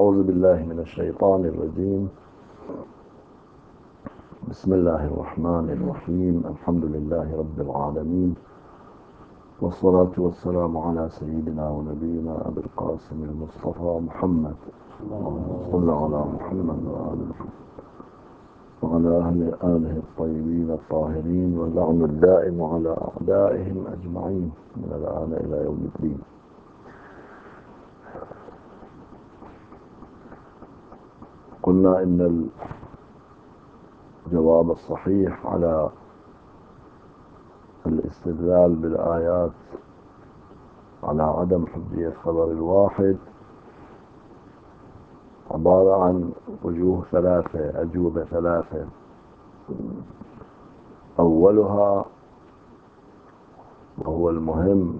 أعوذ بالله من الشيطان الرجيم. بسم الله الرحمن الرحيم. الحمد لله رب العالمين، والصلاة والسلام على سيدنا ونبينا أبي القاسم المصطفى محمد. صلى على محمد وعلى آله الطيبين الطاهرين، واللعن الدائم على أعدائهم أجمعين من الآن إلى يوم الدين. قلنا إن الجواب الصحيح على الاستدلال بالآيات على عدم حجية خبر الواحد عبارة عن أجوبة ثلاثة. أولها وهو المهم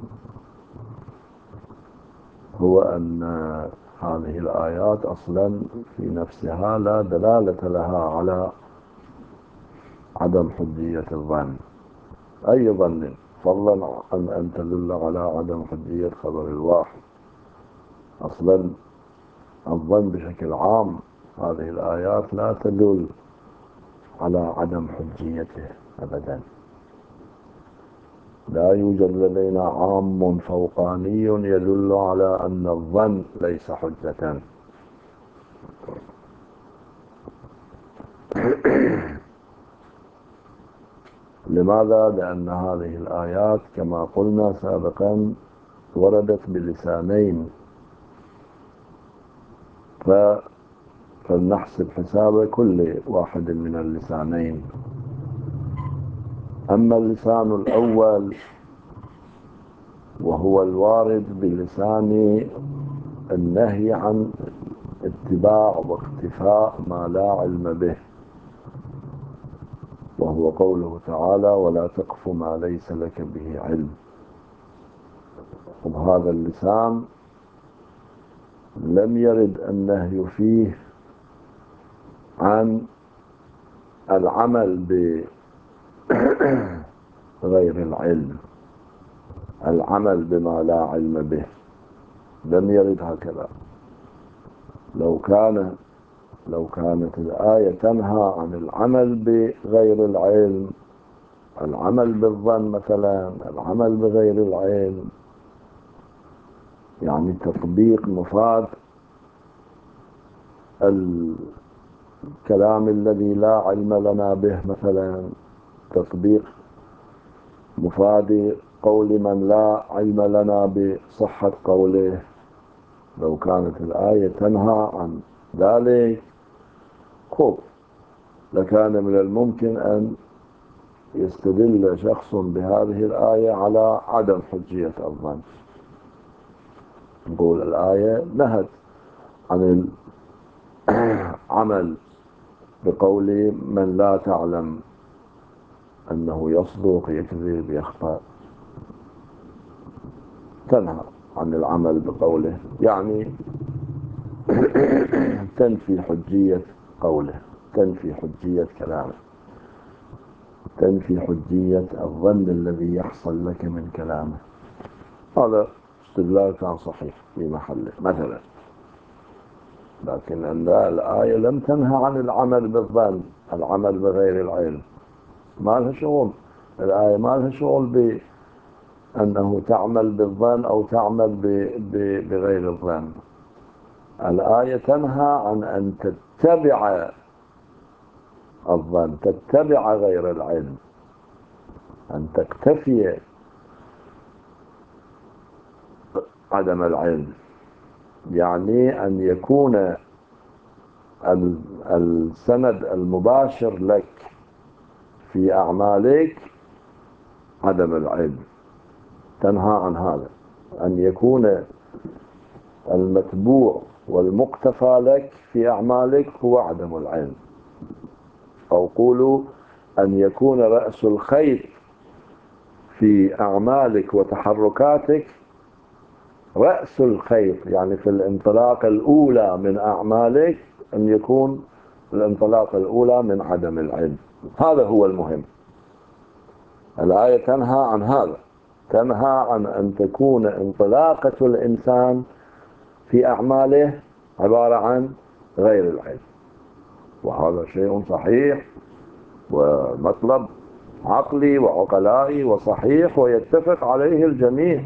هو أن هذه الآيات أصلا في نفسها لا دلالة لها على عدم حجية الظن، أي ظن، فضلا عن أن تدل على عدم حجية خبر الواحد. أصلا الظن بشكل عام هذه الآيات لا تدل على عدم حجيته أبدا. لا يوجد لدينا عام فوقاني يدل على أن الظن ليس حجة. لماذا؟ لأن هذه الآيات كما قلنا سابقا وردت بلسانين، فلنحسب حساب كل واحد من اللسانين. أما اللسان الأول وهو الوارد بلسان النهي عن اتباع واقتفاء ما لا علم به، وهو قوله تعالى: ولا تقف ما ليس لك به علم. وبهذا اللسان لم يرد النهي فيه عن العمل بغير العلم، العمل بما لا علم به، لم يرد هكذا. لو كانت الآية تنهى عن العمل بغير العلم، العمل بالظن مثلا، العمل بغير العلم، يعني تطبيق مفاد الكلام الذي لا علم لنا به، مثلا تطبيق مفاد قول من لا علم لنا بصحة قوله، لو كانت الآية تنهى عن ذلك لكان من الممكن أن يستدل شخص بهذه الآية على عدم حجية الظن. نقول الآية نهت عن العمل بقول من لا تعلم أنه يصدق يكذب يخطأ، تنهى عن العمل بقوله، يعني تنفي حجية قوله، تنفي حجية كلامه، تنفي حجية الظن الذي يحصل لك من كلامه. هذا استدلال كان صحيح في محله مثلا. لكن الآية لم تنهى عن العمل بالظن، العمل بغير العلم، ما لها شغل. الآية ما لها شغل بأنه تعمل بالظن أو تعمل بغير الظن. الآية تنهى عن أن تتبع الظن، تتبع غير العلم، أن تكتفي عدم العلم، يعني أن يكون السند المباشر لك في أعمالك عدم العلم. تنهى عن هذا، أن يكون المتبوع والمقتفى لك في أعمالك هو عدم العلم. أو قولوا أن يكون رأس الخير في أعمالك وتحركاتك، رأس الخير يعني في الانطلاقة الأولى من أعمالك، أن يكون الانطلاقة الأولى من عدم العلم. هذا هو المهم. الآية تنهى عن هذا، تنهى عن أن تكون انطلاقة الإنسان في أعماله عبارة عن غير العلم، وهذا شيء صحيح ومطلب عقلي وعقلائي وصحيح ويتفق عليه الجميع.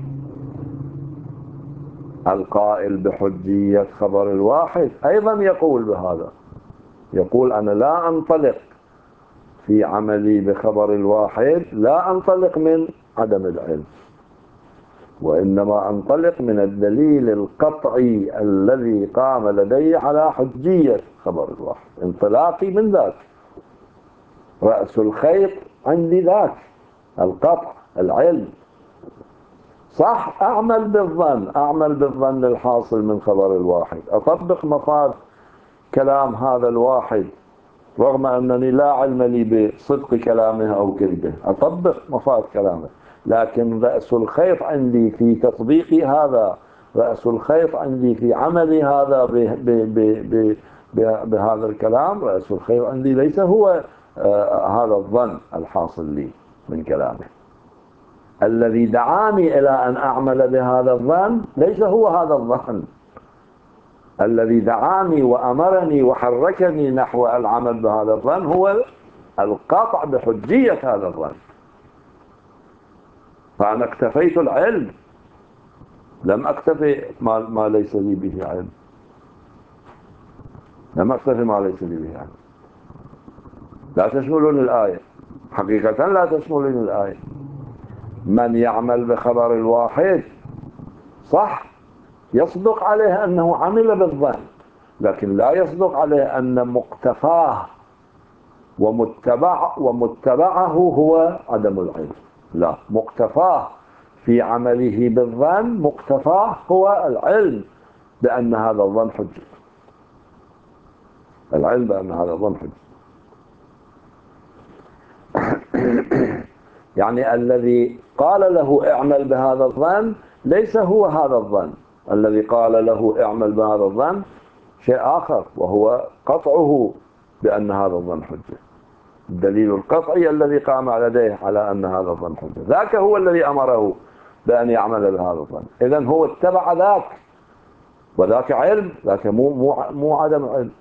القائل بحجية خبر الواحد أيضا يقول بهذا، يقول أنا لا أنطلق في عملي بخبر الواحد، لا أنطلق من عدم العلم، وإنما أنطلق من الدليل القطعي الذي قام لدي على حجية خبر الواحد. انطلاقي من ذاك، رأس الخيط عندي ذاك القطع العلم. صح أعمل بالظن الحاصل من خبر الواحد، أطبق مفاد كلام هذا الواحد رغم أنني لا علم لي بصدق كلامه أو كذبه، أطبق مفاد كلامه، لكن رأس الخيط عندي في تطبيقي هذا، رأس الخيط عندي في عملي هذا بهذا الكلام، رأس الخيط عندي ليس هو هذا الظن الحاصل لي من كلامه. الذي دعاني إلى أن أعمل بهذا الظن ليس هو هذا الظن، الذي دعاني وأمرني وحركني نحو العمل بهذا الظن هو القطع بحجية هذا الظن. فأنا اكتفيت العلم، لم أكتفي ما ليس لي به علم، لم أكتفي ما ليس لي به علم. لا تشملني الآية، حقيقة لا تشملني الآية. من يعمل بخبر الواحد صح يصدق عليه أنه عمل بالظن، لكن لا يصدق عليه أن مقتفاه ومتبعه هو عدم العلم. لا، مقتفاه في عمله بالظن، مقتفاه هو العلم بأن هذا الظن حجة، العلم بأن هذا الظن حجة. يعني الذي قال له اعمل بهذا الظن ليس هو هذا الظن، الذي قال له اعمل بهذا الظن شيء آخر، وهو قطعه بأن هذا الظن حجة. الدليل القطعي الذي قام لديه على أن هذا الظن حجة، ذاك هو الذي أمره بأن يعمل بهذا الظن. إذن هو اتبع ذاك، وذاك علم، ذاك مو عدم علم.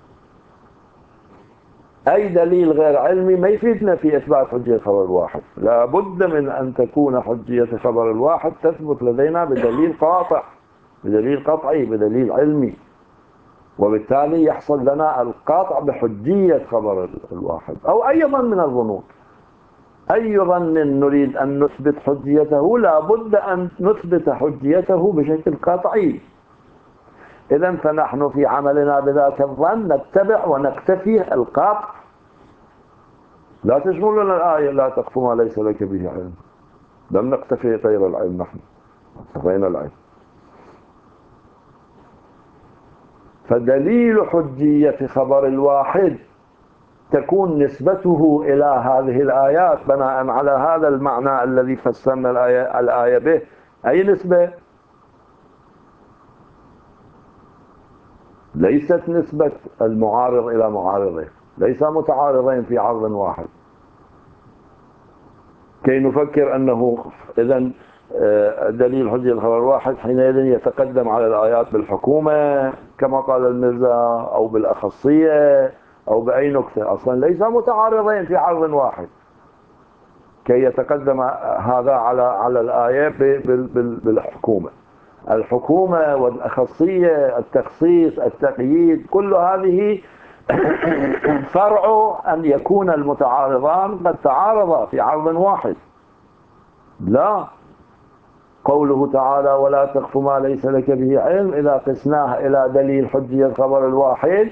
أي دليل غير علمي ما يفيدنا في إثبات حجية خبر الواحد. لا بد من أن تكون حجية خبر الواحد تثبت لدينا بدليل قاطع، بدليل قطعي، بدليل علمي، وبالتالي يحصل لنا القاطع بحجية خبر الواحد. أو أي ظن من الظنون، أي ظن نريد أن نثبت حجيته لا بد أن نثبت حجيته بشكل قطعي. إذن فنحن في عملنا بذاك الظن نتبع ونكتفي القطع. لا تشملنا الآية لا تقف ما ليس لك به علم، لم نكتفي غير العلم، نحن اكتفينا العلم. فدليل حجية خبر الواحد تكون نسبته إلى هذه الآيات بناء على هذا المعنى الذي فسرنا الآية به. أي نسبة؟ ليست نسبة المعارض إلى معارضه، ليس متعارضين في عرض واحد كي نفكر أنه إذن دليل حجية الخبر الواحد حينئذ يتقدم على الآيات بالحكومة كما قال المرزا، أو بالأخصية، أو بأي نكتة. أصلا ليس متعارضين في عرض واحد كي يتقدم هذا على الآية بالحكومة. الحكومة والأخصية، التخصيص، التقييد، كل هذه فرع أن يكون المتعارضان قد تعارضا في عرض واحد. لا، قوله تعالى ولا تقف ما ليس لك به علم إذا قسناه إلى دليل حجية خبر الواحد،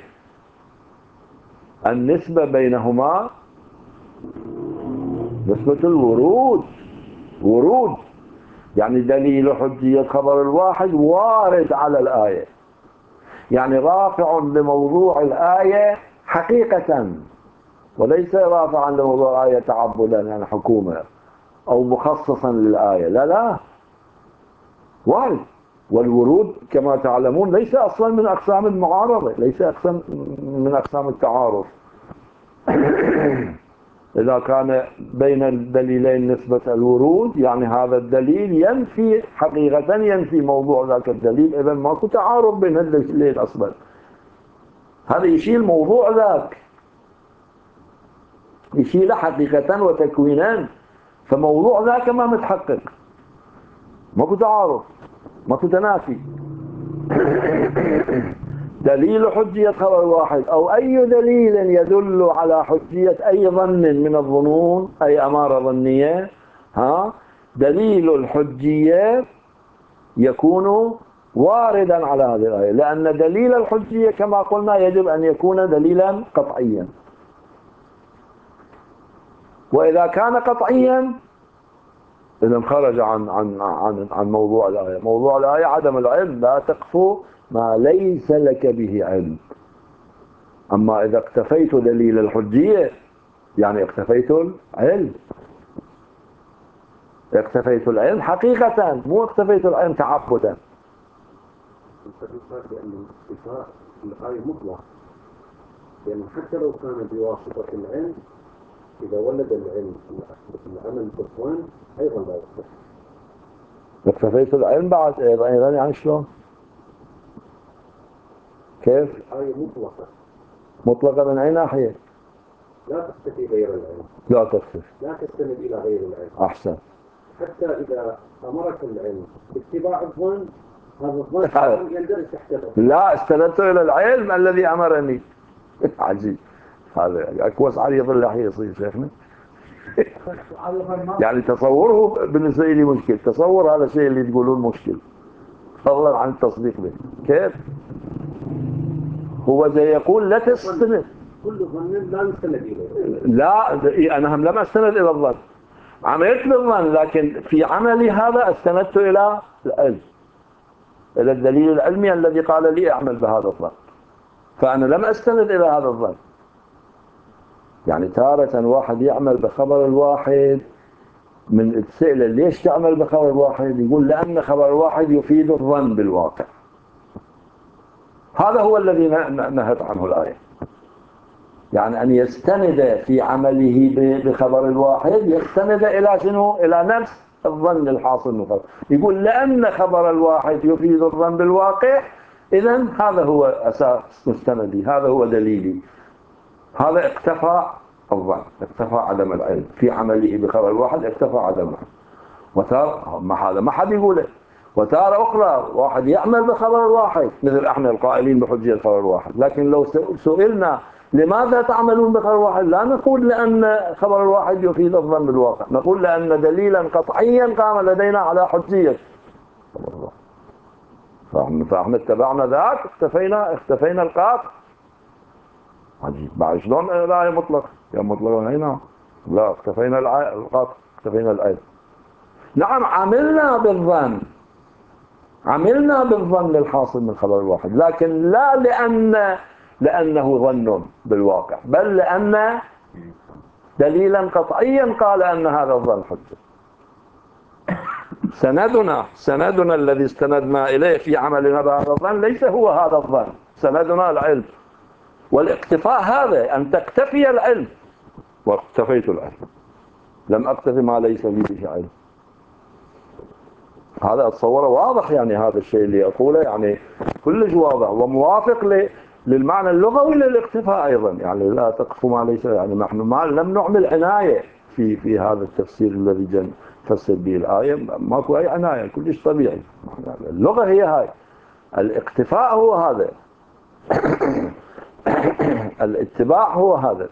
النسبة بينهما نسبة الورود، ورود يعني دليل حجية خبر الواحد وارد على الآية، يعني رافع لموضوع الآية حقيقة، وليس رافعا لموضوع الآية تعبدا يعني حكومة أو مخصصا للآية. لا لا، وارد. والورود كما تعلمون ليس أصلا من أقسام المعارضة، ليس من أقسام التعارض. إذا كان بين الدليلين نسبة الورود يعني هذا الدليل ينفي حقيقة ينفي موضوع ذاك الدليل، إذا ماكو تعارض بين الدليلين أصلا، هذا يشيل موضوع ذاك، يشيل حقيقة وتكوينا، فموضوع ذاك ما متحقق، ماكو تعارض ماكو تنافي. دليل حجية خبر واحد أو أي دليل يدل على حجية أي ظن من الظنون، أي أمارة ظنية، دليل الحجية يكون واردا على هذه الآية، لأن دليل الحجية كما قلنا يجب أن يكون دليلا قطعيا، وإذا كان قطعيا إذا خرج عن موضوع الآية. موضوع الآية عدم العلم، لا تقف ما ليس لك به علم. أما إذا اقتفيت دليل الحجية يعني اقتفيت العلم، اقتفيت العلم حقيقة، مو اقتفيت العلم تعبدا. لأن الاقتفاء الآية مطلق، لأن حتى لو كان بواسطة العلم إذا ولد العلم العمل بالظن أيضا لا يصح. اقتفيت العلم بعد أيضا يعني شلون؟ كيف؟ الآية مطلقة. مطلقة من أي ناحية؟ لا تقتفي غير العلم. لا تقتفي. لا تستند إلى غير العلم. أحسن. حتى إذا أمرك العلم باتباع الظن، هذا الظن يندرج تحت العلم. لا، استندت إلى العلم الذي أمرني. عجيب، هذا أكوس عريض اللحية يصير شيخنا. يعني تصوره بالنسبة لي مشكل، تصور هذا الشيء اللي تقولون مشكل، فضلا عن التصديق به. كيف؟ هو زي يقول لا تستند، كل ظن لا يستند إليه. لا، أنا هم لم أستند إلى الظن، عملت بالظن، لكن في عملي هذا استندت إلى العلم، إلى الدليل العلمي الذي قال لي أعمل بهذا الظن، فأنا لم أستند إلى هذا الظن. يعني تارة واحد يعمل بخبر الواحد، من السئلة ليش تعمل بخبر الواحد؟ يقول لأن خبر الواحد يفيد الظن بالواقع. هذا هو الذي نهت عنه الآية، يعني أن يستند في عمله بخبر الواحد يستند إلى شنو؟ إلى نفس الظن الحاصل من خبر. يقول لأن خبر الواحد يفيد الظن بالواقع، إذن هذا هو أساس مستندي، هذا هو دليلي. هذا اقتفى الظن، اقتفى عدم العلم في عمله بخبر الواحد، اقتفى عدم العلم. وتارة هذا ما حد يقوله. وتارة أخرى واحد يعمل بخبر الواحد، مثل احنا القائلين بحجية خبر الواحد، لكن لو سئلنا لماذا تعملون بخبر الواحد، لا نقول لأن خبر الواحد يفيد الظن بالواقع، نقول لأن دليلا قطعيا قام لدينا على حجية خبر الواحد، فاحنا اتبعنا ذاك، اختفينا القاطع. عجيب، بعد شلون الآية مطلق؟ يا مطلق هنا لا، اختفينا القاطع، اختفينا الآية. نعم، عملنا بالظن الحاصل من خبر الواحد، لكن لا لأنه ظن بالواقع، بل لأن دليلا قطعيا قال أن هذا الظن حجة. سندنا الذي استندنا إليه في عملنا بهذا الظن ليس هو هذا الظن، سندنا العلم، والاقتفاء هذا أن تقتفي العلم، واقتفيت العلم، لم أقتفي ما ليس لي به علم. هذا أتصوره واضح، يعني هذا الشيء اللي أقوله يعني كلش واضح وموافق للمعنى اللغوي للاقتفاء أيضا. يعني لا تقف ما ليس، يعني نحن لم نعمل عناية في هذا التفسير الذي فسر به الآية، ماكو أي عناية، كلش طبيعي. اللغة هي هاي، الاقتفاء هو هذا. الاتباع هو هذا،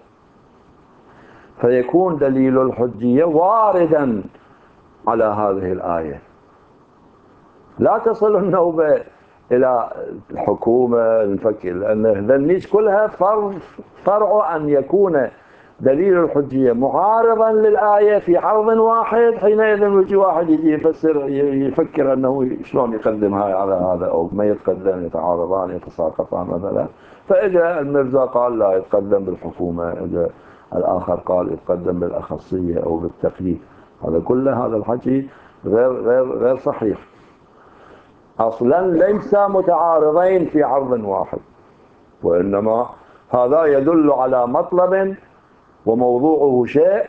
فيكون دليل الحجية واردا على هذه الآية. لا تصل النوبة إلى الحكومة نفكر، لأن ذنيش كلها فرع أن يكون دليل الحجية معارضا للآية في عرض واحد، حينئذ يجي واحد يجي يفسر يفكر أنه شلون يقدم هاي على هذا، أو ما يتقدم، يتعارضان يتساقطان مثلا. فإذا المرزا قال لا يتقدم بالحكومة، إذا الآخر قال يتقدم بالأخصية أو بالتقييد، هذا كله هذا الحكي غير صحيح. أصلا ليس متعارضين في عرض واحد، وإنما هذا يدل على مطلب وموضوعه شيء،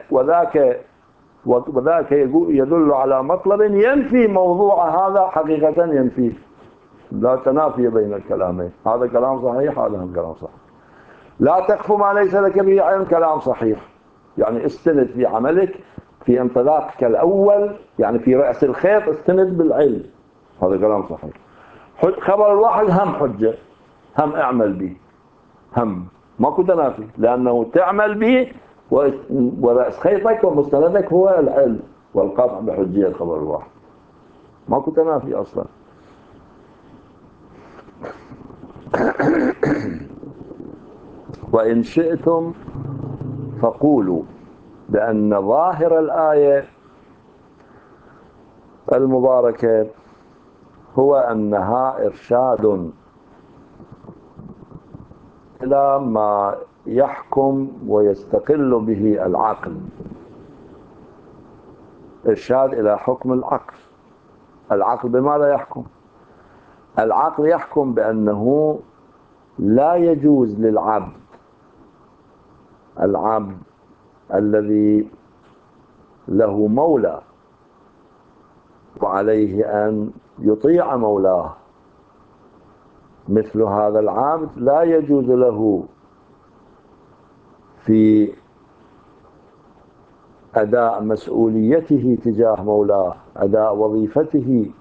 وذاك يدل على مطلب ينفي موضوع هذا حقيقة ينفيه. لا تنافي بين الكلامين، هذا كلام صحيح، هذا هم كلام صحيح. لا تقف ما ليس لك به علم، كلام صحيح. يعني استند في عملك في انطلاقك الأول، يعني في رأس الخيط استند بالعلم، هذا كلام صحيح. خبر الواحد هم حجة، هم اعمل به، هم ماكو تنافي، لأنه تعمل به ورأس خيطك ومستندك هو العلم والقطع بحجية خبر الواحد، ماكو تنافي أصلا. وإن شئتم فقولوا بأن ظاهر الآية المباركة هو أنها إرشاد إلى ما يحكم ويستقل به العقل، إرشاد إلى حكم العقل. العقل بماذا يحكم؟ العقل يحكم بأنه لا يجوز للعبد، العبد الذي له مولى وعليه أن يطيع مولاه، مثل هذا العبد لا يجوز له في أداء مسؤوليته تجاه مولاه، أداء وظيفته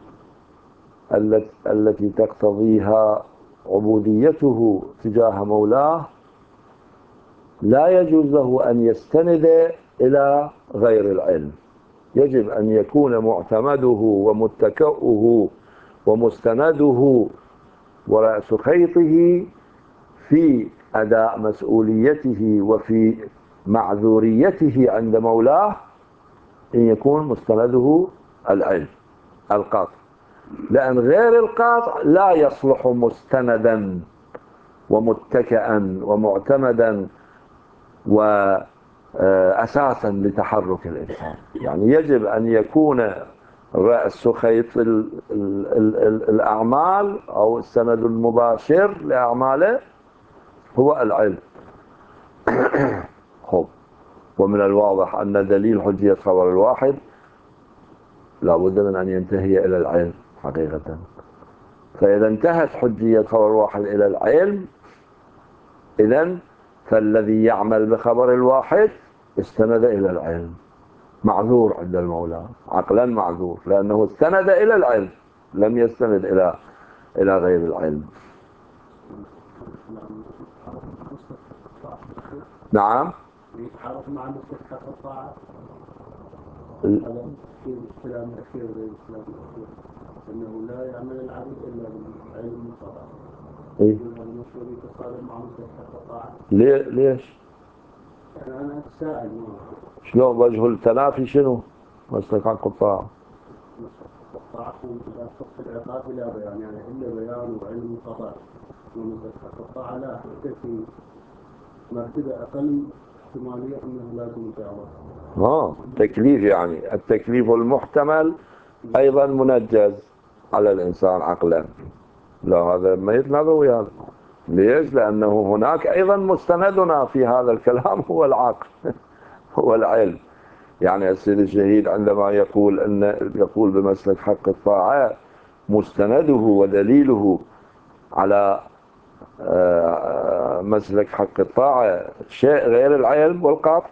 التي تقتضيها عبوديته تجاه مولاه، لا يجوز له أن يستند إلى غير العلم. يجب أن يكون معتمده ومتكئه ومستنده ورأس خيطه في أداء مسؤوليته وفي معذوريته عند مولاه إن يكون مستنده العلم القاطع، لأن غير القاطع لا يصلح مستندا ومتكئا ومعتمدا وأساسا لتحرك الإنسان. يعني يجب أن يكون رأس خيط الأعمال أو السند المباشر لأعماله هو العلم. خب، ومن الواضح أن دليل حجية خبر الواحد لا بد من أن ينتهي إلى العلم حقيقة. فإذا انتهت حجية خبر الواحد إلى العلم، إذن فالذي يعمل بخبر الواحد استند إلى العلم، معذور عند المولى، عقلا معذور، لأنه استند إلى العلم، لم يستند إلى غير العلم. نعم. يتعارض مع مستحق الطاعة. هذا في الكلام الأخير غير الكلام الأخير، أنه لا يعمل العبد إلا بالعلم والطاعة. يقول هذا المشروع يتصادم مع مستحق الطاعة. ليش؟ يعني أنا أتساءل شلون وجه التنافي؟ شنو مستحق الطاعة؟ مستحق الطاعة إذا صف العقاب بلا بيان، يعني إلا بيان وعلم وقضاء، ومستحق الطاعة لا، حتى في مرتبة أقل احتمالية أنه لازم يتعرض. تكليف، يعني التكليف المحتمل أيضا منجز على الإنسان عقلا. لا، هذا ما يتنافى هذا. ليش؟ لأنه هناك أيضا مستندنا في هذا الكلام هو العقل هو العلم. يعني السيد الشهيد عندما يقول بمسلك حق الطاعة مستنده ودليله على مسلك حق الطاعة شيء غير العلم والقطع،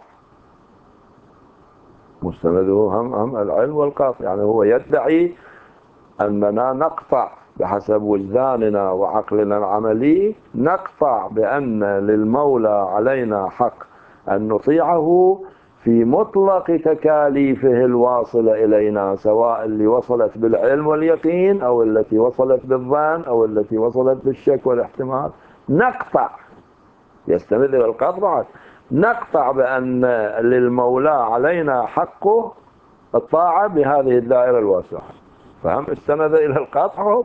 مستنده هم العلم والقطع. يعني هو يدعي أننا نقطع بحسب وجداننا وعقلنا العملي، نقطع بأن للمولى علينا حق أن نطيعه في مطلق تكاليفه الواصلة إلينا، سواء اللي وصلت بالعلم واليقين أو التي وصلت بالظن أو التي وصلت بالشك والاحتمال. نقطع، يستمر إلى القطع، نقطع بأن للمولى علينا حقه الطاعة بهذه الدائرة الواسعة. فهم استند إلى القطع،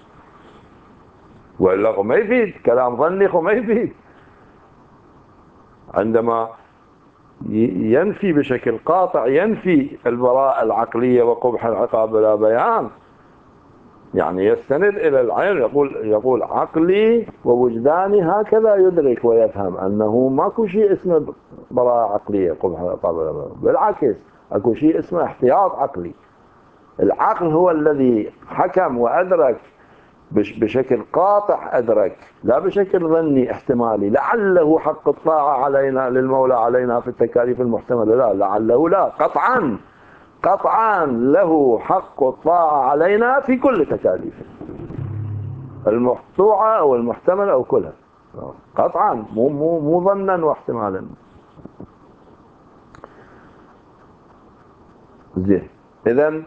وإلا ما يفيد كلام ظني، ما يفيد. عندما ينفي بشكل قاطع، ينفي البراءة العقلية وقبح العقاب بلا بيان، يعني يستند إلى العلم، يقول عقلي ووجداني هكذا يدرك ويفهم أنه ماكو شيء اسمه براءة عقلية. بالعكس، اكو شيء اسمه احتياط عقلي. العقل هو الذي حكم وأدرك بشكل قاطع، أدرك لا بشكل ظني احتمالي، لعله حق الطاعة علينا للمولى علينا في التكاليف المحتملة، لا لعله، لا قطعا، قطعا له حق الطاعة علينا في كل تكاليفه المقطوعة أو المحتملة أو كلها، قطعا، مو ظنا واحتمالا. زين، إذن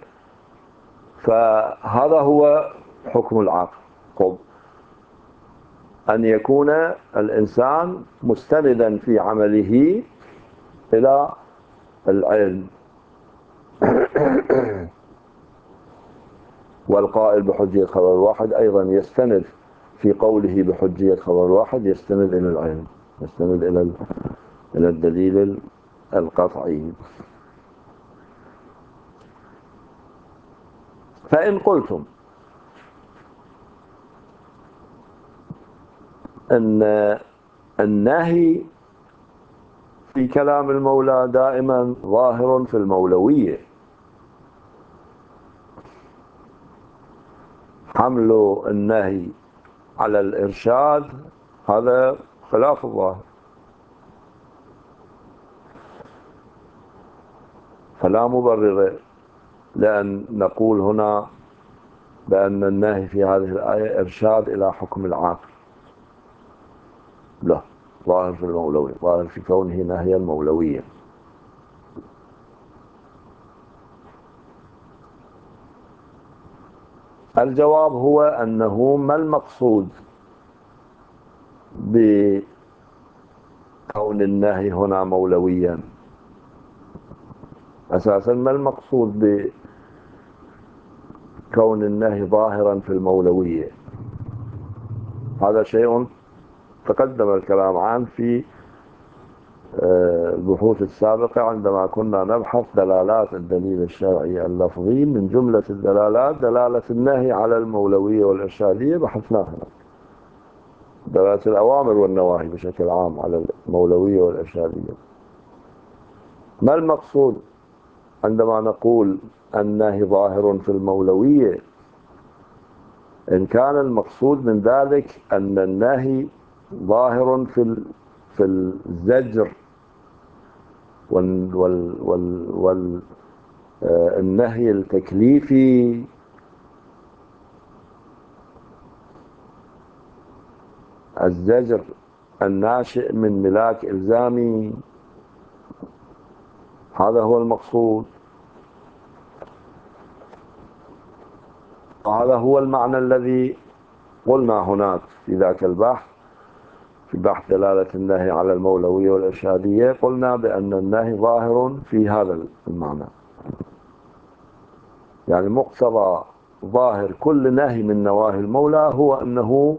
فهذا هو حكم العقل. طب أن يكون الإنسان مستندا في عمله إلى العلم. والقائل بحجية خبر الواحد أيضا يستند في قوله بحجية خبر الواحد، يستند إلى العلم، يستند إلى الدليل القطعي. فإن قلتم أن النهي في كلام المولى دائما ظاهر في المولوية، حمل النهي على الإرشاد هذا خلاف الظاهر، فلا مبرر لأن نقول هنا بأن النهي في هذه الآية إرشاد إلى حكم العاقل. لا، ظاهر في المولوية، ظاهر في كونه نهيا مولويا. الجواب هو أنه ما المقصود بكون النهي هنا مولويا؟ أساسا ما المقصود بكون النهي ظاهرا في المولوية؟ هذا شيء تقدم الكلام عنه في البحوث السابقة عندما كنا نبحث دلالات الدليل الشرعي اللفظي. من جملة الدلالات دلالة النهي على المولوية والإرشادية، بحثناها. دلالة الأوامر والنواهي بشكل عام على المولوية والإرشادية. ما المقصود عندما نقول النهي ظاهر في المولوية؟ إن كان المقصود من ذلك أن النهي ظاهر في الزجر والنهي التكليفي، الزجر الناشئ من ملاك إلزامي، هذا هو المقصود. وهذا هو المعنى الذي قلنا هناك في ذاك البحث، في بحث دلالة النهي على المولوية والإرشادية، قلنا بأن النهي ظاهر في هذا المعنى. يعني مقتضى ظاهر كل نهي من نواهي المولى هو أنه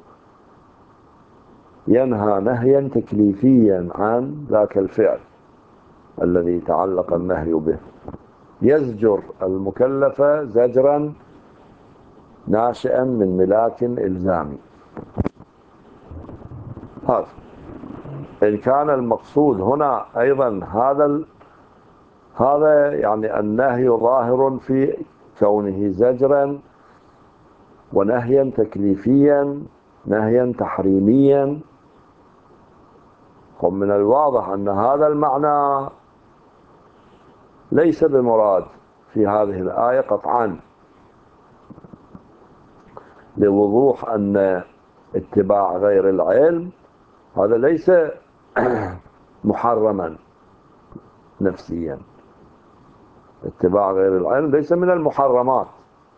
ينهى نهيا تكليفيا عن ذاك الفعل الذي تعلق النهي به، يزجر المكلف زجرا ناشئا من ملاك إلزامي. هذا إن كان المقصود هنا أيضا هذا يعني النهي ظاهر في كونه زجرا ونهيا تكليفيا، نهيا تحريميا. ومن الواضح أن هذا المعنى ليس بمراد في هذه الآية قطعا، لوضوح أن اتباع غير العلم هذا ليس محرما نفسيا. اتباع غير العلم ليس من المحرمات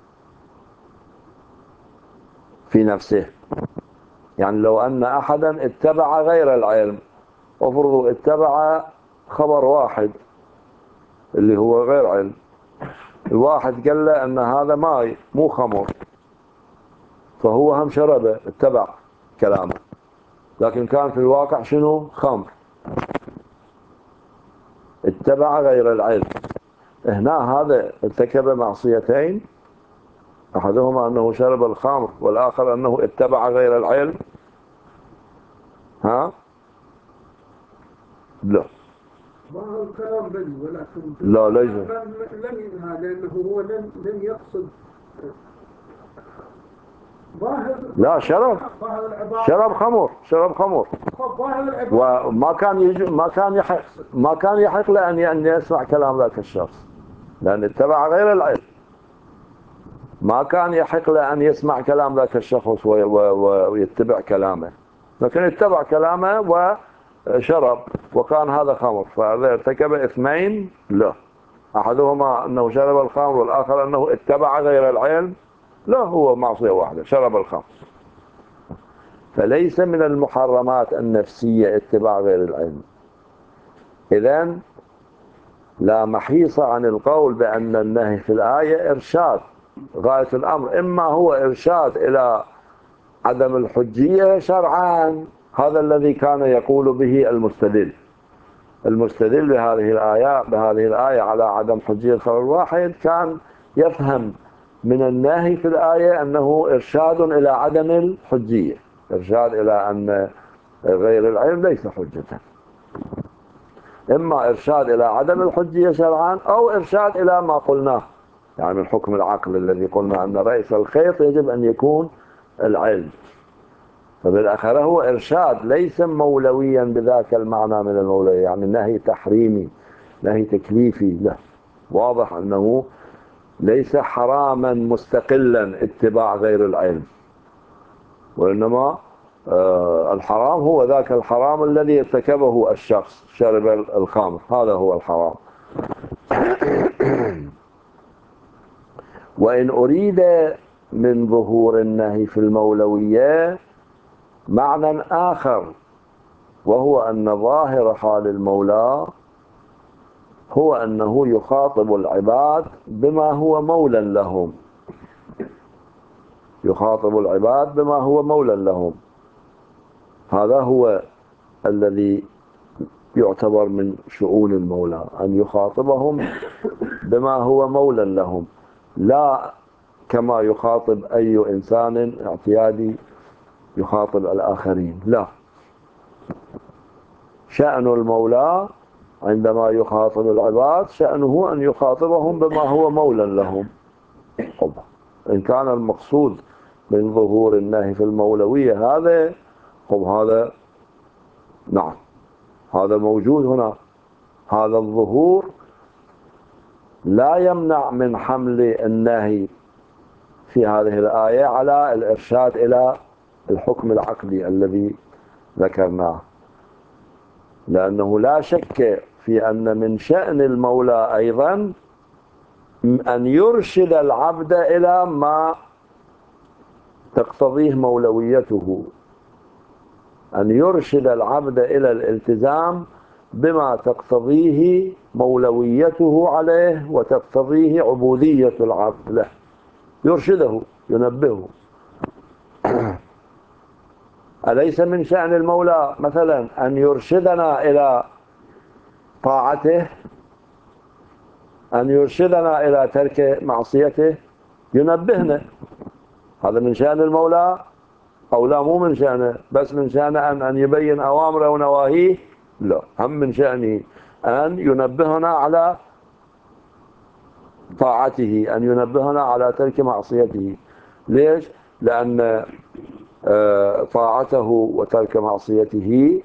في نفسه. يعني لو أن أحدا اتبع غير العلم، افرضوا اتبع خبر واحد اللي هو غير علم، الواحد قال له أن هذا ماء مو خمر، فهو هم شربه، اتبع كلامه، لكن كان في الواقع شنو؟ خمر. اتبع غير العلم، هنا هذا ارتكب معصيتين أحدهما أنه شرب الخمر والآخر أنه اتبع غير العلم. ها؟ لا. ما هو الكلام بني ولكن لا ليس. لم ينهى لأنه هو لم يقصد ظاهر. لا شرب خمر، شرب خمر. وما كان ما كان يحق له أن يسمع كلام ذاك الشخص، لأن اتبع غير العلم. ما كان يحق له أن يسمع كلام ذاك الشخص ويتبع كلامه، لكن اتبع كلامه وشرب وكان هذا خمر، فإذا ارتكب اثنين لا. أحدهما أنه شرب الخمر والآخر أنه اتبع غير العلم، لا هو معصية واحدة، شرب الخمر. فليس من المحرمات النفسية اتباع غير العلم. إذن لا محيص عن القول بأن النهي في الآية إرشاد. غاية الأمر إما هو إرشاد إلى عدم الحجية شرعا، هذا الذي كان يقول به المستدل بهذه الآية على عدم حجية خبر واحد، كان يفهم من النهي في الآية أنه إرشاد إلى عدم الحجية، إرشاد إلى أن غير العلم ليس حجة. إما إرشاد إلى عدم الحجية شرعا أو إرشاد إلى ما قلناه، يعني من حكم العقل الذي قلنا أن رئيس الخيط يجب أن يكون العلم. فبالآخرة هو إرشاد ليس مولويا بذاك المعنى من المولوية، يعني نهي تحريمي، نهي تكليفي. لا، واضح أنه ليس حراما مستقلا اتباع غير العلم، وإنما الحرام هو ذاك الحرام الذي ارتكبه الشخص، شرب الخمر، هذا هو الحرام. وإن أريد من ظهور النهي في المولوية معنى آخر، وهو أن ظاهر حال المولى هو أنه يخاطب العباد بما هو مولى لهم، يخاطب العباد بما هو مولى لهم. هذا هو الذي يعتبر من شؤون المولى، أن يخاطبهم بما هو مولى لهم، لا كما يخاطب أي إنسان اعتيادي يخاطب الآخرين. لا، شأن المولى عندما يخاطب العباد شأنه أن يخاطبهم بما هو مولى لهم. إن كان المقصود من ظهور النهي في المولوية هذا نعم، هذا موجود هنا. هذا الظهور لا يمنع من حمل النهي في هذه الآية على الإرشاد إلى الحكم العقلي الذي ذكرناه، لأنه لا شك في أن من شأن المولى أيضا أن يرشد العبد إلى ما تقتضيه مولويته، أن يرشد العبد إلى الالتزام بما تقتضيه مولويته عليه وتقتضيه عبودية العبد له، يرشده، ينبهه. أليس من شأن المولى مثلا أن يرشدنا إلى طاعته، أن يرشدنا إلى ترك معصيته، ينبهنا؟ هذا من شأن المولى أو لا؟ مو من شأنه، بس من شأنه أن يبين أوامره ونواهيه؟ لا، هم من شأنه أن ينبهنا على طاعته، أن ينبهنا على ترك معصيته. ليش؟ لأن طاعته وترك معصيته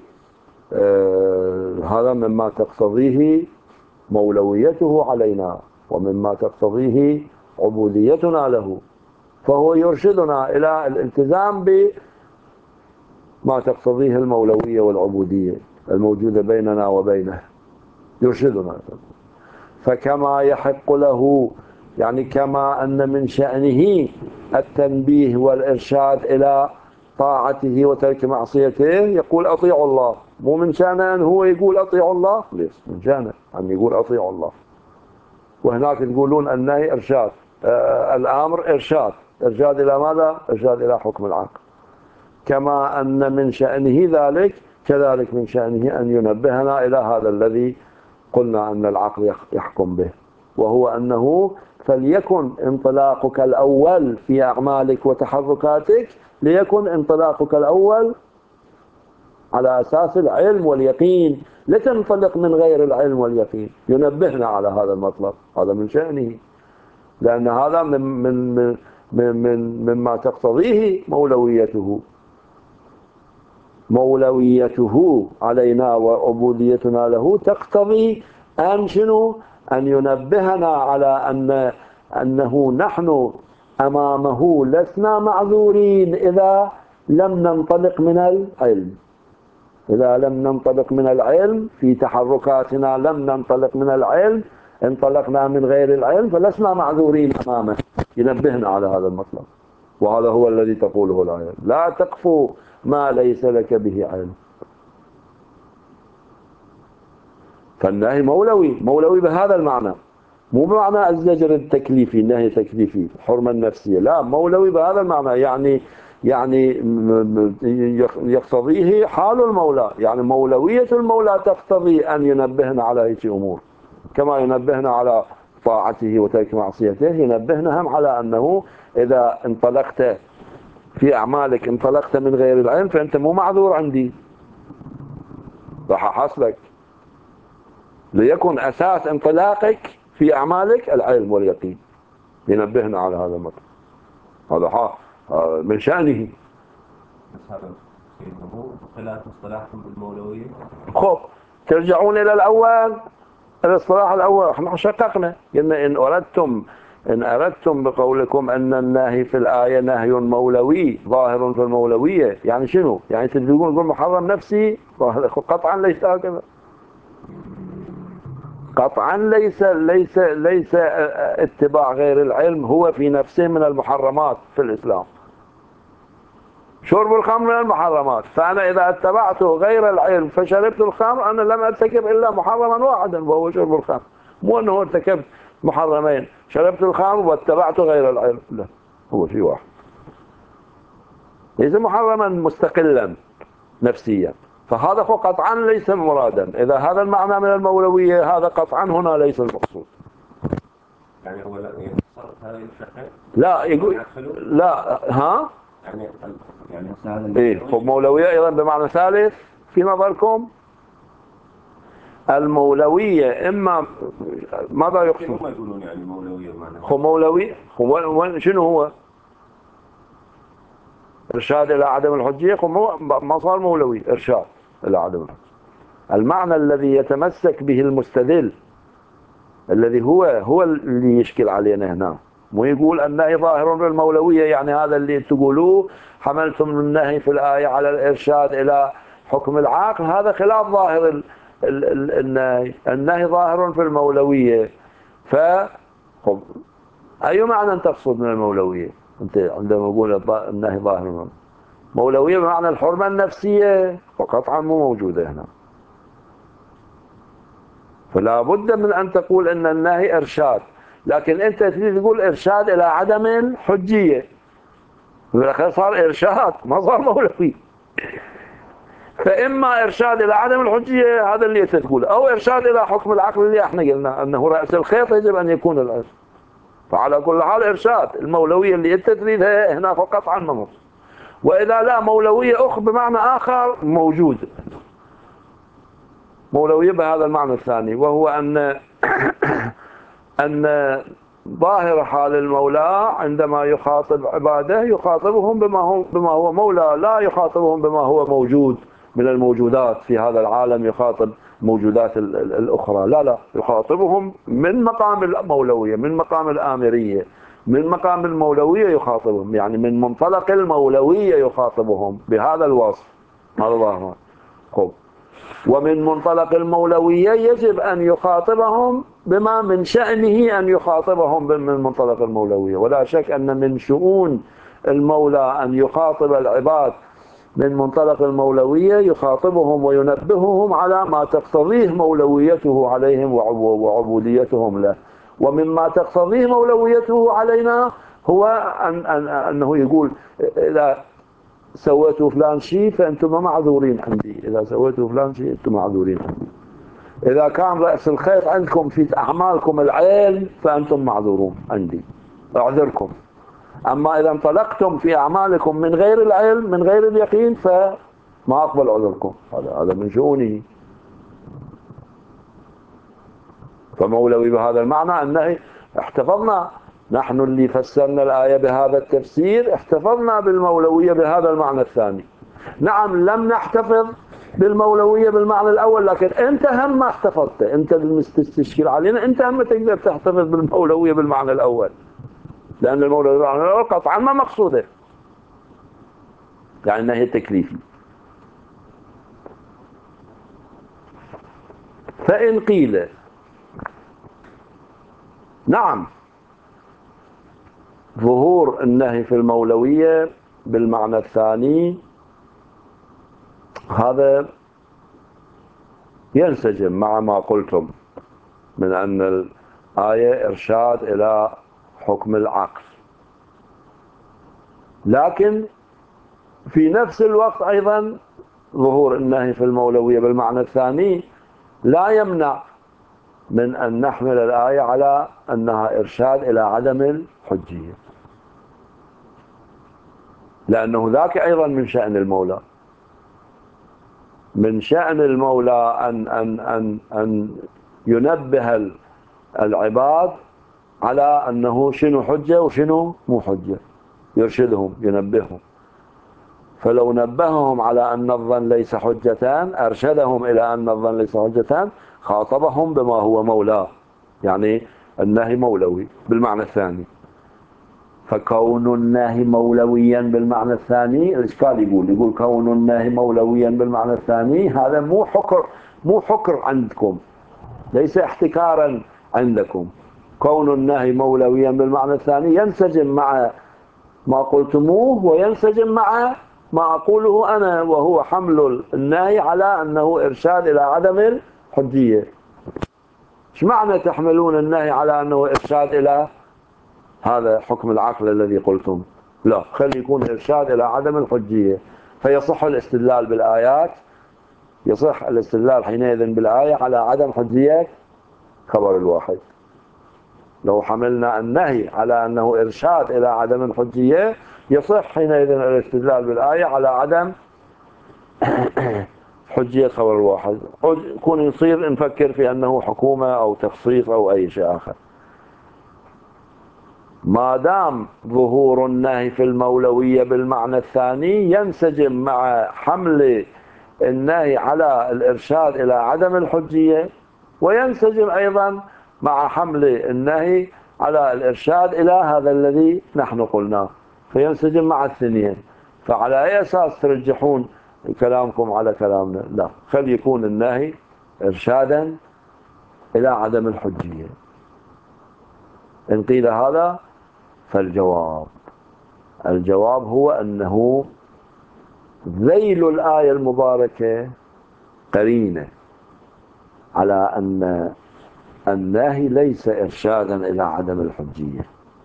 هذا مما تقتضيه مولويته علينا ومما تقتضيه عبوديتنا له، فهو يرشدنا إلى الالتزام بما تقتضيه المولوية والعبودية الموجودة بيننا وبينه، يرشدنا. فكما يحق له، يعني كما أن من شأنه التنبيه والإرشاد إلى طاعته وترك معصيته، يقول أطيعوا الله. مو من شأنه أن هو يقول أطيعوا الله، ليش؟ من شأنه أن يقول أطيعوا الله. وهناك تقولون النهي إرشاد، الأمر إرشاد إلى ماذا؟ إرشاد إلى حكم العقل. كما أن من شأنه ذلك، كذلك من شأنه أن ينبهنا إلى هذا الذي قلنا أن العقل يحكم به. وهو أنه فليكن انطلاقك الأول في أعمالك وتحركاتك ليكن انطلاقك الأول على أساس العلم واليقين، لا تنطلق من غير العلم واليقين. ينبهنا على هذا المطلب، هذا من شأنه، لأن هذا مما تقتضيه مولويته علينا وعبوديتنا له، تقتضي أن شنو؟ أن ينبهنا على أنه نحن أمامه لسنا معذورين إذا لم ننطلق من العلم. إذا لم ننطلق من العلم في تحركاتنا، لم ننطلق من العلم، انطلقنا من غير العلم، فلسنا معذورين أمامه. ينبهنا على هذا المطلب، وهذا هو الذي تقوله الآية: لا تقف ما ليس لك به علم. فالنهي مولوي بهذا المعنى، مو بمعنى الزجر التكليفي، النهي تكليفي الحرمة النفسية، لا، مولوي بهذا المعنى، يعني يقتضيه حال المولى، يعني مولوية المولى تقتضي أن ينبهنا على هيك أمور، كما ينبهنا على طاعته وترك معصيته، ينبهنا هم على أنه إذا انطلقت في أعمالك انطلقت من غير العلم فأنت مو معذور عندي، راح أحاسبك. ليكن أساس انطلاقك في أعمالك العلم واليقين. ينبهنا على هذا المطلب، هذا من شأنه. هذا هو خلاف اصطلاحهم بالمولوية. خب ترجعون إلى الأول، الاصطلاح الأول احنا شققنا، قلنا إن أردتم بقولكم أن الناهي في الآية نهي مولوي ظاهر في المولوية، يعني شنو؟ يعني تقول محرم نفسي؟ قطعا ليس هكذا، قطعا ليس اتباع غير العلم هو في نفسه من المحرمات في الإسلام. شرب الخمر من المحرمات، فأنا إذا اتبعت غير العلم فشربت الخمر أنا لم أرتكب إلا محرما واحدا وهو شرب الخمر، مو أنه ارتكبت محرمين، شربت الخمر واتبعت غير العلم، لا، هو شيء واحد، ليس محرما مستقلا نفسيا. فهذا قطعا ليس مرادا. إذا هذا المعنى من المولوية، هذا قطعا هنا ليس المقصود. يعني هو لا يتصرف هذه الشقة؟ لا يقول لا، ها؟ يعني ايه، مولوية أيضا بمعنى ثالث في نظركم؟ المولوية إما ماذا يقصد؟ هم يقولون يعني مولوية بمعنى مولوي شنو هو؟ إرشاد إلى عدم الحجية، ما صار مولوي، إرشاد إلى عدم الحجية. المعنى الذي يتمسك به المستدل، الذي هو اللي يشكل علينا هنا، مو يقول النهي ظاهر بالمولوية، يعني هذا اللي تقولوه حملتم النهي في الآية على الإرشاد إلى حكم العاقل، هذا خلاف ظاهر النهي ظاهر في المولوية. أي معنى تقصد من المولوية أنت عندما تقول النهي ظاهر؟ مولوية بمعنى الحرمة النفسية، وقطعا مو موجودة هنا. فلا بد من أن تقول أن النهي إرشاد، لكن أنت تريد تقول إرشاد إلى عدم الحجية، بالأخير صار إرشاد ما صار مولوي. فإما إرشاد إلى عدم الحجية، هذا اللي تقول، أو إرشاد إلى حكم العقل اللي احنا قلنا أنه رأس الخيط يجب أن يكون العلم. فعلى كل حال إرشاد المولوية اللي أنت تريدها هنا فقط عن نمط. وإذا لا، مولوية أخرى بمعنى آخر موجود، مولوية بهذا المعنى الثاني، وهو أن ظاهر حال المولى عندما يخاطب عباده يخاطبهم بما هو مولى، لا يخاطبهم بما هو موجود من الموجودات في هذا العالم، يخاطب الموجودات الأخرى، لا، يخاطبهم من مقام المولوية، من مقام الآمرية، من مقام المولوية يخاطبهم، يعني من منطلق المولوية يخاطبهم بهذا الوصف، هذا ظاهر. خب، ومن منطلق المولوية يجب أن يخاطبهم بما من شأنه أن يخاطبهم من منطلق المولوية. ولا شك أن من شؤون المولى أن يخاطب العباد من منطلق المولوية، يخاطبهم وينبههم على ما تقتضيه مولويته عليهم وعبوديتهم له. ومما تقتضيه مولويته علينا هو أنه يقول إذا سويتوا فلان شيء فأنتم معذورين عندي، إذا سويتوا فلان شيء أنتم معذورين عندي. إذا كان رأس الخيط عندكم في أعمالكم العلم فأنتم معذورون عندي، أعذركم. أما إذا انطلقتم في أعمالكم من غير العلم من غير اليقين فما أقبل عذركم، هذا من شؤوني. فمولوي بهذا المعنى أنه احتفظنا، نحن اللي فسرنا الآية بهذا التفسير احتفظنا بالمولوية بهذا المعنى الثاني. نعم لم نحتفظ بالمولوية بالمعنى الأول، لكن أنت هم ما احتفظت، أنت المستشكل علينا، أنت هم تقدر تحتفظ بالمولوية بالمعنى الأول، لأن المولوية بالمعنى الأول قطعا ما مقصوده، يعني نهي تكليفي. فإن قيل نعم ظهور النهي في المولوية بالمعنى الثاني هذا ينسجم مع ما قلتم من أن الآية إرشاد إلى حكم العقل، لكن في نفس الوقت أيضا ظهور النهي في المولوية بالمعنى الثاني لا يمنع من أن نحمل الآية على أنها إرشاد إلى عدم الحجية، لأنه ذاك أيضا من شأن المولى. من شأن المولى أن ينبه العباد على أنه شنو حجة وشنو مو حجة، يرشدهم ينبههم. فلو نبههم على أن الظن ليس حجتان، أرشدهم إلى أن الظن ليس حجتان، خاطبهم بما هو مولاه، يعني النهي مولوي بالمعنى الثاني. فكون النهي مولويا بالمعنى الثاني، الإشكال يقول كون النهي مولويا بالمعنى الثاني هذا مو حكر عندكم، ليس احتكارا عندكم. كون النهي مولويا بالمعنى الثاني ينسجم مع ما قلتموه وينسجم مع ما أقوله أنا، وهو حمل النهي على أنه إرشاد إلى عدم الحجية. ايش معنى تحملون النهي على أنه إرشاد إلى هذا حكم العقل الذي قلتم؟ لا، خلي يكون إرشاد إلى عدم الحجية، فيصح الاستدلال بالآيات، يصح الاستدلال حينئذ بالآية على عدم حجية خبر الواحد. لو حملنا النهي على أنه إرشاد إلى عدم الحجية يصح حينئذ الاستدلال بالآية على عدم حجية خبر الواحد، يكون يصير نفكر في أنه حكومة أو تخصيص أو أي شيء آخر. ما دام ظهور النهي في المولوية بالمعنى الثاني ينسجم مع حمل النهي على الإرشاد إلى عدم الحجية، وينسجم أيضا مع حمل النهي على الإرشاد إلى هذا الذي نحن قلناه، فينسجم مع الاثنين. فعلى أي أساس ترجحون كلامكم على كلامنا؟ لا، خلي يكون النهي إرشادا إلى عدم الحجية. إن قيل هذا الجواب هو أنه ذيل الآية المباركة قرينة على أن النهي ليس إرشادا إلى عدم الحجية،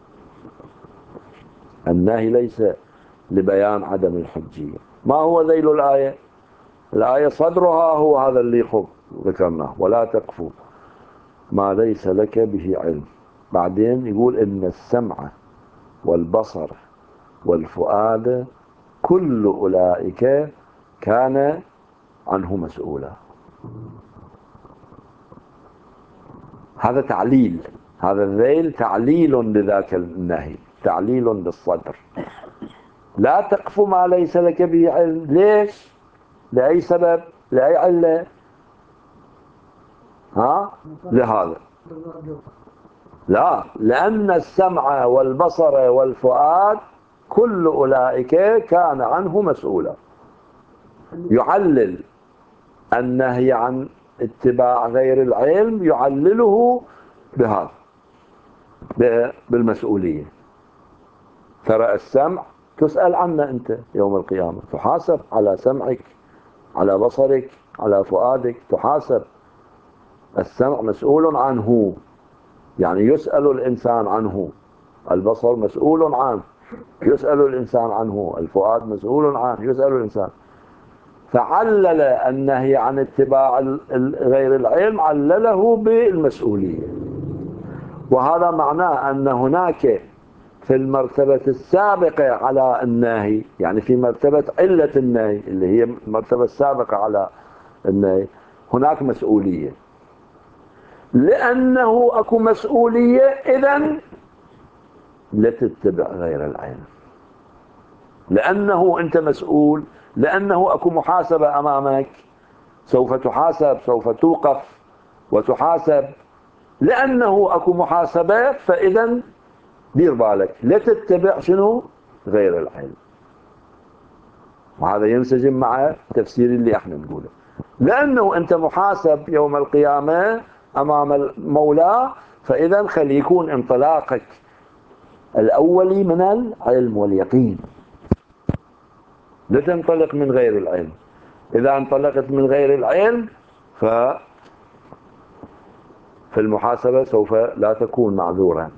النهي ليس لبيان عدم الحجية. ما هو ذيل الآية؟ الآية صدرها هو هذا اللي ذكرناه، ولا تقف ما ليس لك به علم. بعدين يقول إن السمع والبصر والفؤاد كل أولئك كان عنه مسؤولا. هذا تعليل، هذا الذيل تعليل لذاك النهي، تعليل للصدر. لا تقف ما ليس لك به علم. ليش؟ لأي سبب؟ لأي علة؟ لهذا. لا، لأن السمع والبصر والفؤاد كل أولئك كان عنه مسؤولا. يعلل النهي عن اتباع غير العلم، يعلله بهذا، بالمسؤولية. ترى السمع تسأل عنه أنت يوم القيامة، تحاسب على سمعك، على بصرك، على فؤادك، تحاسب. السمع مسؤول عنه، يعني يسأل الإنسان عنه. البصر مسؤول عنه، يسأل الإنسان عنه. الفؤاد مسؤول عنه، يسأل الإنسان. فعلل النهي عن اتباع غير العلم علله بالمسؤولية. وهذا معناه أن هناك في المرتبة السابقة على النهي، يعني في مرتبة علة النهي اللي هي المرتبة السابقة على النهي، هناك مسؤولية. لأنه أكو مسؤولية إذن لا تتبع غير العلم، لأنه أنت مسؤول، لأنه أكو محاسبة أمامك، سوف تحاسب، سوف توقف وتحاسب، لأنه أكو محاسبة، فإذا دير بالك لا تتبع شنو؟ غير العلم. وهذا ينسجم مع التفسير اللي احنا نقوله، لأنه أنت محاسب يوم القيامة أمام المولى، فإذا خلي يكون انطلاقك الأولي من العلم واليقين، لا تنطلق من غير العلم. إذا انطلقت من غير العلم ففي المحاسبة سوف لا تكون معذورا.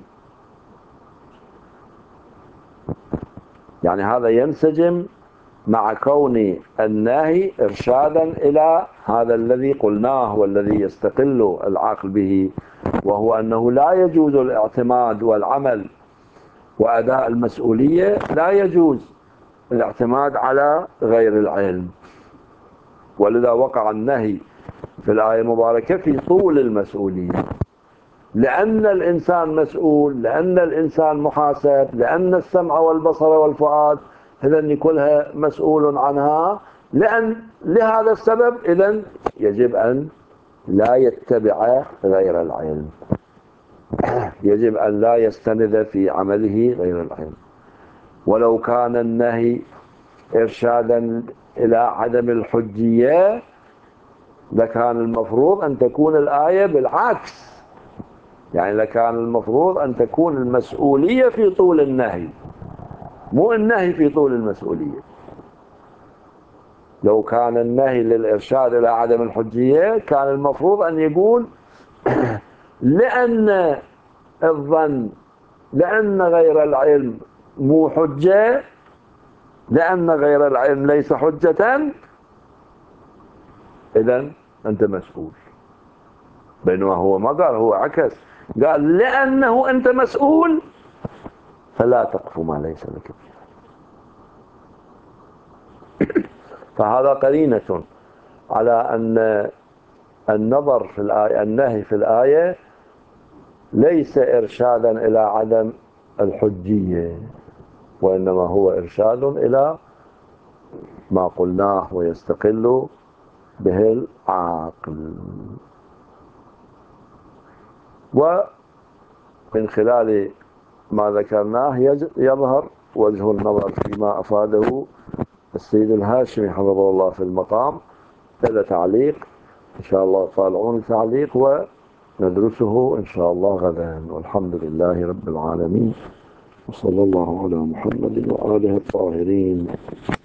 يعني هذا ينسجم مع كون النهي إرشادا إلى هذا الذي قلناه والذي يستقل العقل به، وهو أنه لا يجوز الاعتماد والعمل وأداء المسؤولية، لا يجوز الاعتماد على غير العلم. ولذا وقع النهي في الآية المباركة في طول المسؤولية، لأن الإنسان مسؤول، لأن الإنسان محاسب، لأن السمع والبصر والفؤاد هذني كلها مسؤول عنها، لهذا السبب إذن يجب أن لا يتبع غير العلم، يجب أن لا يستند في عمله غير العلم. ولو كان النهي إرشادا إلى عدم الحجية لكان المفروض أن تكون الآية بالعكس، يعني لكان المفروض أن تكون المسؤولية في طول النهي، مو النهي في طول المسؤولية. لو كان النهي للإرشاد إلى عدم الحجية كان المفروض أن يقول لأن الظن، لأن غير العلم مو حجة، لأن غير العلم ليس حجة، إذن أنت مسؤول. بينما هو ما قال، هو عكس، قال لأنه أنت مسؤول فلا تقف ما ليس لك به. فهذا قرينة على أن النظر في الآية، النهي في الآية ليس إرشادا إلى عدم الحجية، وإنما هو إرشاد إلى ما قلناه ويستقل به العقل. ومن خلال ما ذكرناه يظهر وجه النظر فيما أفاده السيد الهاشمي حفظه الله في المقام. هذا تعليق إن شاء الله، طالعون التعليق وندرسه إن شاء الله غدا. والحمد لله رب العالمين، وصلى الله على محمد وآله الطاهرين.